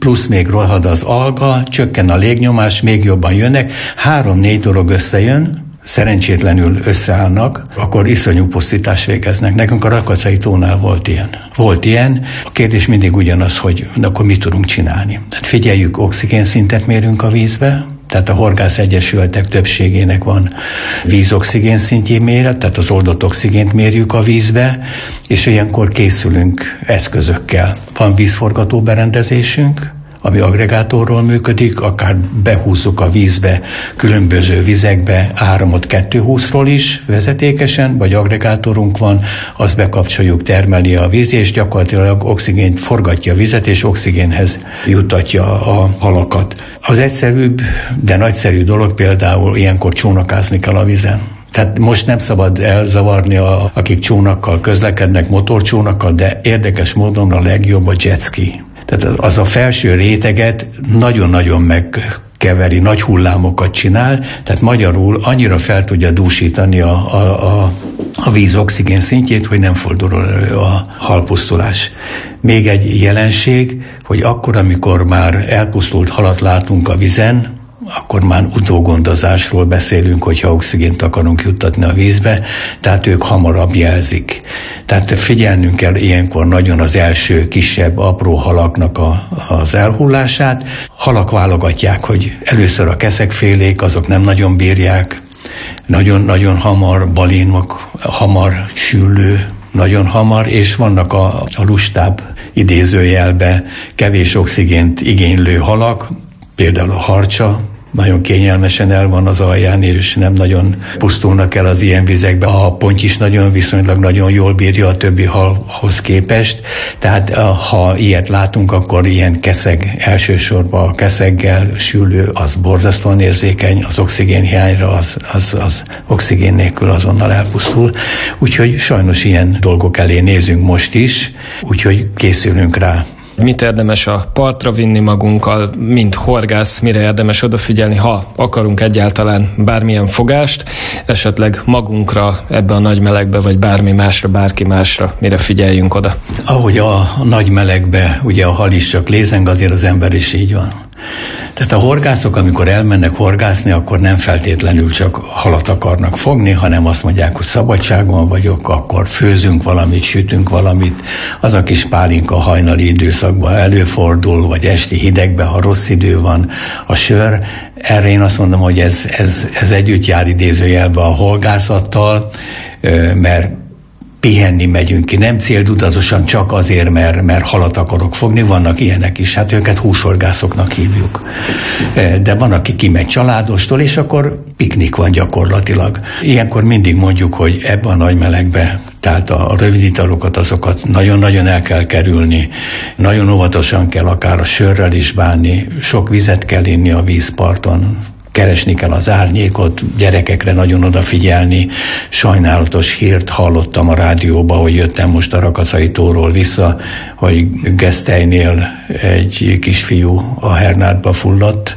plusz még rohad az alga, csökken a légnyomás, még jobban jönnek, három-négy dolog összejön, szerencsétlenül összeállnak, akkor iszonyú pusztítást végeznek. Nekünk a Rakacai tónál volt ilyen. Volt ilyen. A kérdés mindig ugyanaz, hogy akkor mit tudunk csinálni. Tehát figyeljük, oxigénszintet mérünk a vízbe, tehát a horgászegyesületek többségének van vízoxigén szintjén méret, tehát az oldott oxigént mérjük a vízbe, és ilyenkor készülünk eszközökkel. Van vízforgató berendezésünk, ami aggregátorról működik, akár behúzzuk a vízbe, különböző vizekbe áramot kettőhúszról is vezetékesen, vagy aggregátorunk van, azt bekapcsoljuk, termeli a víz, és gyakorlatilag oxigént forgatja a vizet, és oxigénhez juttatja a halakat. Az egyszerűbb, de nagyszerű dolog például ilyenkor csónakázni kell a vízen. Tehát most nem szabad elzavarni, a, akik csónakkal közlekednek, motorcsónakkal, de érdekes módon a legjobb a jetski. Tehát az a felső réteget nagyon-nagyon megkeveri, nagy hullámokat csinál, tehát magyarul annyira fel tudja dúsítani a, a, a, a víz oxigén szintjét, hogy nem fordul elő a halpusztulás. Még egy jelenség, hogy akkor, amikor már elpusztult halat látunk a vízen, akkor már utógondozásról beszélünk, hogyha oxigént akarunk juttatni a vízbe, tehát ők hamarabb jelzik. Tehát figyelnünk kell ilyenkor nagyon az első kisebb, apró halaknak a, az elhullását. Halak válogatják, hogy először a keszegfélék, azok nem nagyon bírják, nagyon-nagyon hamar, balénok, hamar sülő, nagyon hamar, és vannak a, a lustább idézőjelbe kevés oxigént igénylő halak, például a harcsa, nagyon kényelmesen el van az alján, és nem nagyon pusztulnak el az ilyen vizekbe. A ponty is nagyon viszonylag nagyon jól bírja a többi halhoz képest. Tehát ha ilyet látunk, akkor ilyen keszeg, elsősorban a keszeggel sülő, az borzasztóan érzékeny, az oxigénhiányra, az, az, az oxigén nélkül azonnal elpusztul. Úgyhogy sajnos ilyen dolgok elé nézünk most is, úgyhogy készülünk rá. Mit érdemes a partra vinni magunkkal, mint horgász, mire érdemes odafigyelni, ha akarunk egyáltalán bármilyen fogást, esetleg magunkra ebbe a nagy melegbe, vagy bármi másra, bárki másra, mire figyeljünk oda? Ahogy a nagy melegbe ugye a hal is csak lézeng, azért az ember is így van. Tehát a horgászok, amikor elmennek horgászni, akkor nem feltétlenül csak halat akarnak fogni, hanem azt mondják, hogy szabadságon vagyok, akkor főzünk valamit, sütünk valamit. Az a kis pálinka hajnali időszakban előfordul, vagy esti hidegben, ha rossz idő van, a sör. Erre én azt mondom, hogy ez, ez, ez együtt jár idézőjelbe a horgászattal, mert pihenni megyünk ki, nem céldudatosan csak azért, mert, mert halat akarok fogni, vannak ilyenek is, hát őket húsorgászoknak hívjuk. De van, aki kimegy családostól, és akkor piknik van gyakorlatilag. Ilyenkor mindig mondjuk, hogy ebben a nagy melegbe, tehát a rövid italokat, azokat nagyon-nagyon el kell kerülni, nagyon óvatosan kell akár a sörrel is bánni, sok vizet kell inni a vízparton, keresni kell az árnyékot, gyerekekre nagyon odafigyelni. Sajnálatos hírt hallottam a rádióba, hogy jöttem most a Rakacai tóról vissza, hogy Gesztelynél egy kisfiú a Hernádba fulladt.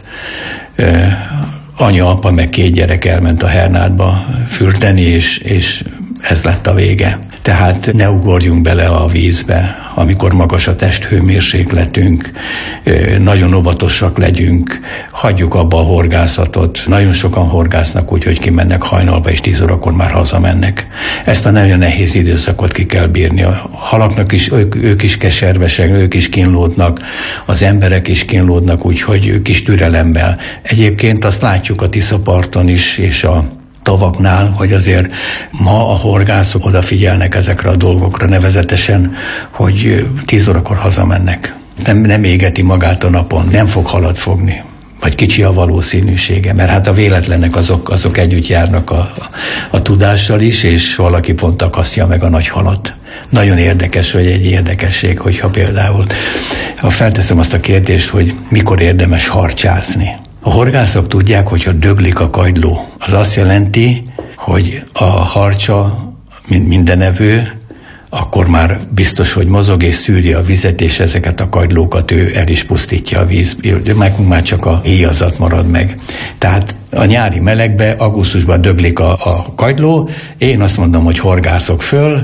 Anya, apa meg két gyerek elment a Hernádba fürdeni, és, és ez lett a vége. Tehát ne ugorjunk bele a vízbe, amikor magas a testhőmérsékletünk, nagyon óvatosak legyünk, hagyjuk abba a horgászatot. Nagyon sokan horgásznak úgy, hogy kimennek hajnalba, és tíz órakor már hazamennek. Ezt a nagyon nehéz időszakot ki kell bírni. A halaknak is, ők, ők is keservesek, ők is kínlódnak, az emberek is kínlódnak, úgyhogy kis türelemmel. Egyébként azt látjuk a Tiszaparton is, és a tavaknál, hogy azért ma a horgászok odafigyelnek ezekre a dolgokra, nevezetesen, hogy tíz órakor hazamennek. Nem, nem égeti magát a napon, nem fog halat fogni, vagy kicsi a valószínűsége, mert hát a véletlenek azok, azok együtt járnak a, a, a tudással is, és valaki pont akasztja meg a nagy halat. Nagyon érdekes, vagy egy érdekesség, hogyha például, ha felteszem azt a kérdést, hogy mikor érdemes harcsázni. A horgászok tudják, hogyha döglik a kagyló, az azt jelenti, hogy a harcsa, mint mindenevő, akkor már biztos, hogy mozog és szűri a vizet, és ezeket a kagylókat ő el is pusztítja a víz, meg már csak a héjazat marad meg. Tehát a nyári melegbe, augusztusban döglik a, a kagyló, én azt mondom, hogy horgászok föl,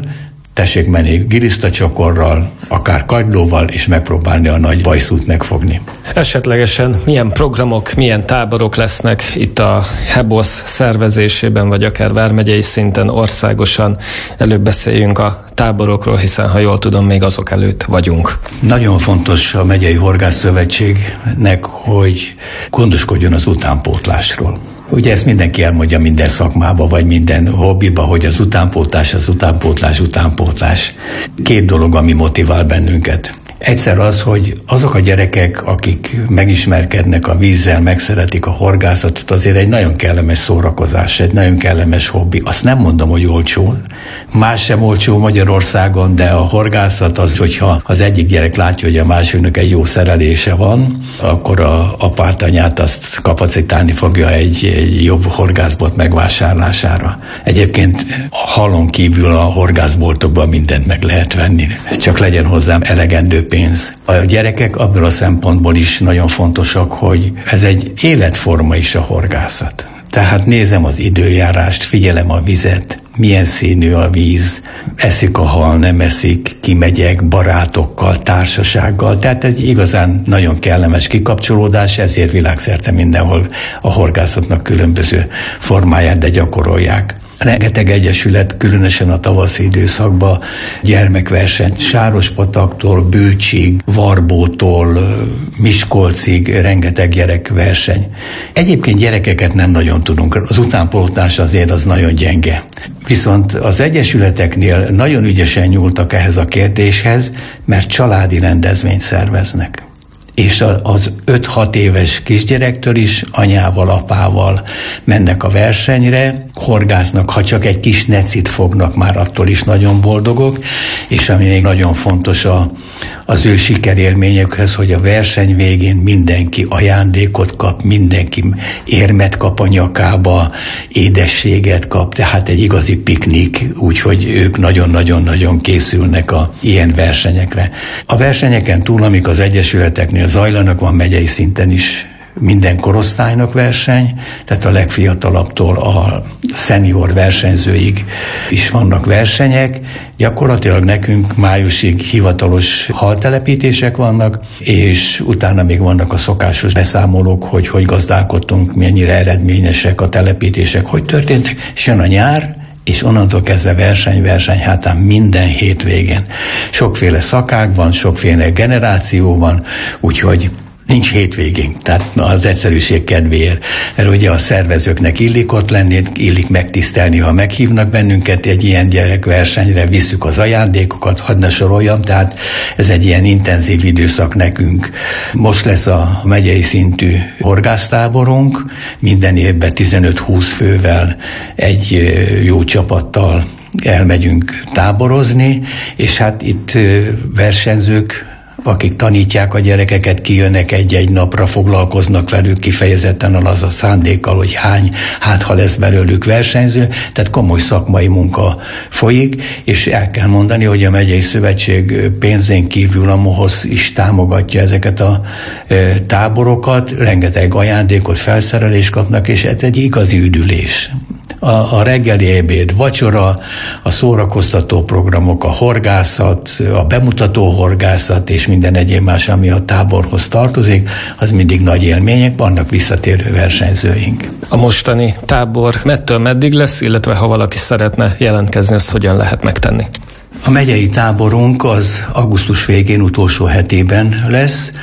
tessék menni gilisztacsokorral, akár kagylóval, és megpróbálni a nagy bajszút megfogni. Esetlegesen milyen programok, milyen táborok lesznek itt a HEBOSZ szervezésében, vagy akár vármegyei szinten, országosan? Előbb beszéljünk a táborokról, hiszen ha jól tudom, még azok előtt vagyunk. Nagyon fontos a Megyei Horgászszövetségnek, hogy gondoskodjon az utánpótlásról. Ugye ezt mindenki elmondja minden szakmába, vagy minden hobbiba, hogy az utánpótlás, az utánpótlás, utánpótlás. Két dolog, ami motivál bennünket. Egyszer az, hogy azok a gyerekek, akik megismerkednek a vízzel, megszeretik a horgászatot, azért egy nagyon kellemes szórakozás, egy nagyon kellemes hobbi. Azt nem mondom, hogy olcsó. Más sem olcsó Magyarországon, de a horgászat az, hogyha az egyik gyerek látja, hogy a másiknak egy jó szerelése van, akkor a apát, anyát azt kapacitálni fogja egy, egy jobb horgászbolt megvásárlására. Egyébként a halon kívül a horgászboltokban mindent meg lehet venni, csak legyen hozzám elegendő pénz. A gyerekek abból a szempontból is nagyon fontosak, hogy ez egy életforma is a horgászat. Tehát nézem az időjárást, figyelem a vizet, milyen színű a víz, eszik a hal, nem eszik, kimegyek barátokkal, társasággal. Tehát egy igazán nagyon kellemes kikapcsolódás, ezért világszerte mindenhol a horgászatnak különböző formáját, de gyakorolják. Rengeteg egyesület, különösen a tavaszi időszakban gyermekversenyt Sárospataktól, Bőcsig, Varbótól, Miskolcig rengeteg gyerekverseny. Egyébként gyerekeket nem nagyon tudunk, az utánpótlás azért az nagyon gyenge. Viszont az egyesületeknél nagyon ügyesen nyúltak ehhez a kérdéshez, mert családi rendezvényt szerveznek. És az öt-hat éves kisgyerektől is anyával, apával mennek a versenyre, horgásznak, ha csak egy kis necit fognak, már attól is nagyon boldogok, és ami még nagyon fontos a, az ő sikerélményekhez, hogy a verseny végén mindenki ajándékot kap, mindenki érmet kap a nyakába, édességet kap, tehát egy igazi piknik, úgyhogy ők nagyon-nagyon-nagyon készülnek a ilyen versenyekre. A versenyeken túl, amik az egyesületeknél zajlanak, van megyei szinten is minden korosztálynak verseny, tehát a legfiatalabbtól a szenior versenyzőig is vannak versenyek. Gyakorlatilag nekünk májusig hivatalos haltelepítések vannak, és utána még vannak a szokásos beszámolók, hogy hogy gazdálkodtunk, mennyire eredményesek a telepítések, hogy történtek, és jön a nyár, és onnantól kezdve verseny, verseny, hátán minden hétvégén. Sokféle szakág van, sokféle generáció van, úgyhogy nincs hétvégén, tehát az egyszerűség kedvéért. Mert ugye a szervezőknek illik ott lenni, illik megtisztelni, ha meghívnak bennünket egy ilyen gyerekversenyre, visszük az ajándékokat, hadd ne soroljam, tehát ez egy ilyen intenzív időszak nekünk. Most lesz a megyei szintű horgásztáborunk, minden évben tizenöt-húsz fővel egy jó csapattal elmegyünk táborozni, és hát itt versenyzők, akik tanítják a gyerekeket, kijönnek egy-egy napra, foglalkoznak velük kifejezetten az a szándékkal, hogy hány, hát ha lesz belőlük versenyző, tehát komoly szakmai munka folyik, és el kell mondani, hogy a Megyei Szövetség pénzén kívül a MOHOSZ is támogatja ezeket a e, táborokat, rengeteg ajándékot, felszerelést kapnak, és ez egy igazi üdülés. A, a reggeli ebéd, vacsora, a szórakoztató programok, a horgászat, a bemutató horgászat és minden egyéb más, ami a táborhoz tartozik, az mindig nagy élmények, vannak visszatérő versenyzőink. A mostani tábor mettől meddig lesz, illetve ha valaki szeretne jelentkezni, azt hogyan lehet megtenni? A megyei táborunk az augusztus végén, utolsó hetében lesz.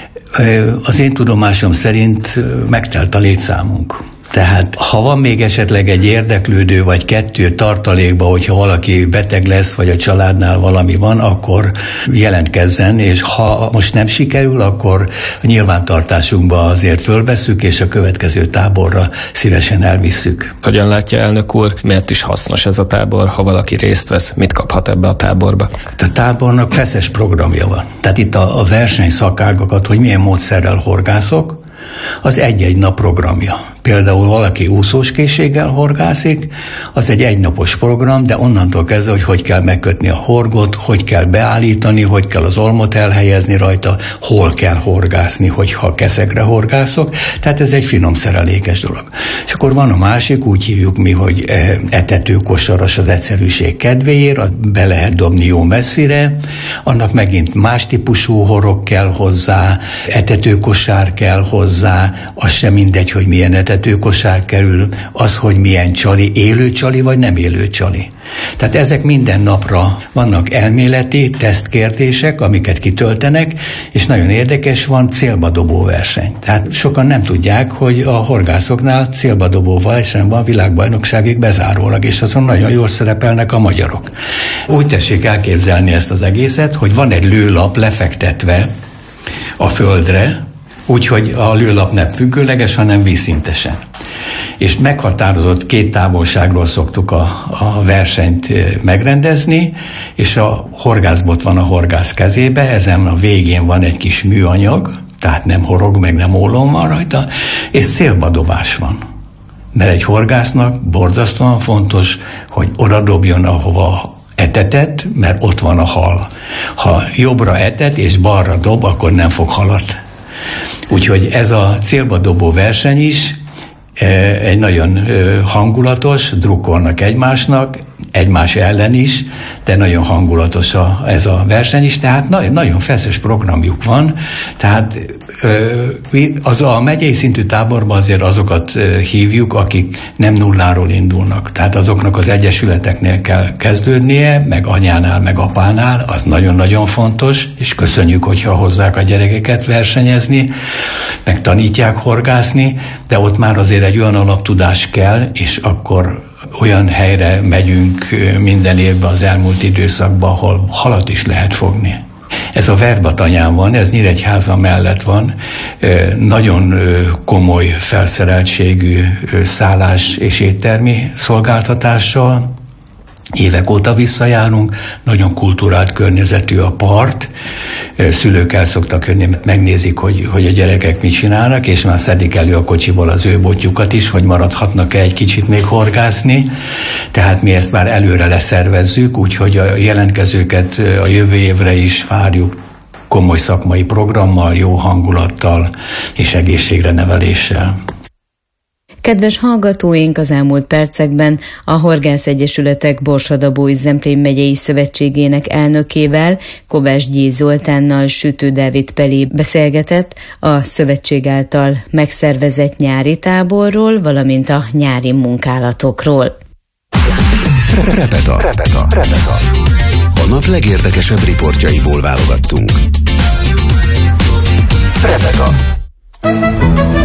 Az én tudomásom szerint megtelt a létszámunk. Tehát ha van még esetleg egy érdeklődő vagy kettő tartalékba, hogyha valaki beteg lesz, vagy a családnál valami van, akkor jelentkezzen, és ha most nem sikerül, akkor a nyilvántartásunkba azért fölvesszük, és a következő táborra szívesen elvisszük. Hogyan látja, elnök úr, miért is hasznos ez a tábor, ha valaki részt vesz, mit kaphat ebbe a táborba? A tábornak feszes programja van. Tehát itt a, a versenyszakágakat, hogy milyen módszerrel horgászok, az egy-egy nap programja. például valaki úszós készséggel horgászik, az egy egynapos program, de onnantól kezdve, hogy hogy kell megkötni a horgot, hogy kell beállítani, hogy kell az olmot elhelyezni rajta, hol kell horgászni, hogyha keszegre horgászok, tehát ez egy finom szerelékes dolog. És akkor van a másik, úgy hívjuk mi, hogy etetőkosaras az egyszerűség kedvéért, be lehet dobni jó messzire, annak megint más típusú horog kell hozzá, etetőkosár kell hozzá, az sem mindegy, hogy milyen etetőkosár kerül, az, hogy milyen csali, élő csali vagy nem élő csali. Tehát ezek minden napra vannak elméleti tesztkérdések, amiket kitöltenek, és nagyon érdekes, van célba dobó verseny. Tehát sokan nem tudják, hogy a horgászoknál célba dobó verseny van világbajnokságig bezárólag, és azon nagyon jól szerepelnek a magyarok. Úgy tessék elképzelni ezt az egészet, hogy van egy lőlap lefektetve a földre, úgyhogy a lőlap nem függőleges, hanem vízszintesen. És meghatározott két távolságról szoktuk a, a versenyt megrendezni, és a horgászbot van a horgász kezébe, ezen a végén van egy kis műanyag, tehát nem horog, meg nem ólom van rajta, és célbadobás van. Mert egy horgásznak borzasztóan fontos, hogy oda dobjon, ahova etetet, mert ott van a hal. Ha jobbra etet és balra dob, akkor nem fog halat. Úgyhogy ez a célba dobó verseny is egy nagyon hangulatos, drukkolnak egymásnak, egymás ellen is, de nagyon hangulatos a, ez a verseny is, tehát nagyon, nagyon feszes programjuk van, tehát az a megyei szintű táborban azért azokat hívjuk, akik nem nulláról indulnak, tehát azoknak az egyesületeknél kell kezdődnie, meg anyánál, meg apánál, az nagyon-nagyon fontos, és köszönjük, hogyha hozzák a gyerekeket versenyezni, meg tanítják horgászni, de ott már azért egy olyan alaptudás kell, és akkor olyan helyre megyünk minden évben az elmúlt időszakban, ahol halat is lehet fogni. Ez a Verbatanyán van, ez Nyíregyháza mellett van, nagyon komoly felszereltségű szállás és éttermi szolgáltatással. Évek óta visszajárunk, nagyon kulturált környezetű a part, szülők el szoktak jönni, megnézik, hogy, hogy a gyerekek mit csinálnak, és már szedik elő a kocsiból az ő botjukat is, hogy maradhatnak-e egy kicsit még horgászni, tehát mi ezt már előre leszervezzük, úgyhogy a jelentkezőket a jövő évre is várjuk komoly szakmai programmal, jó hangulattal és egészségre neveléssel. Kedves hallgatóink, az elmúlt percekben a Horgász Egyesületek Borsod-Abaúj-Zemplén megyei szövetségének elnökével, Kovács G. Zoltánnal Sütő Dávid Peli beszélgetett a szövetség által megszervezett nyári táborról, valamint a nyári munkálatokról. Repeta. Repeta. Repeta. A nap legérdekesebb riportjaiból válogattunk. Repeta.